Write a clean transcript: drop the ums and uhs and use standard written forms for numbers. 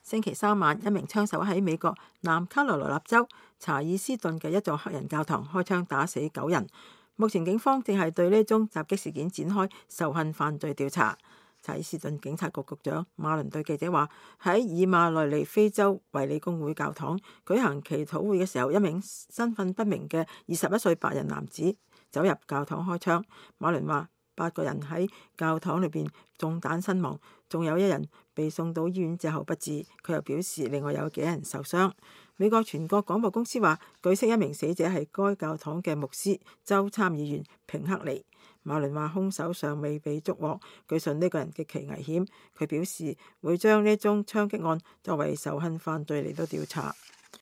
星期三晚，一名槍手喺美國南卡羅來納州查爾斯頓嘅一座黑人教堂開槍打死9人。目前警方正係對呢宗襲擊事件展開仇恨犯罪調查。查爾斯頓警察局局長馬倫對記者話：喺以馬內利非州衛理公會教堂舉行祈禱會嘅時候，一名身份不明嘅21歲白人男子走入教堂開槍。馬倫話：8個人喺教堂裏邊中彈身亡，仲有1人被送到醫院之後不治。佢又表示另外有幾人受傷。美國全國廣播公司話，據悉一名死者係該教堂嘅牧師、州參議員平克尼。馬倫話兇手尚未被捉獲，據信呢個人極其危險。佢表示會將呢宗槍擊案作為仇恨犯罪嚟到調查。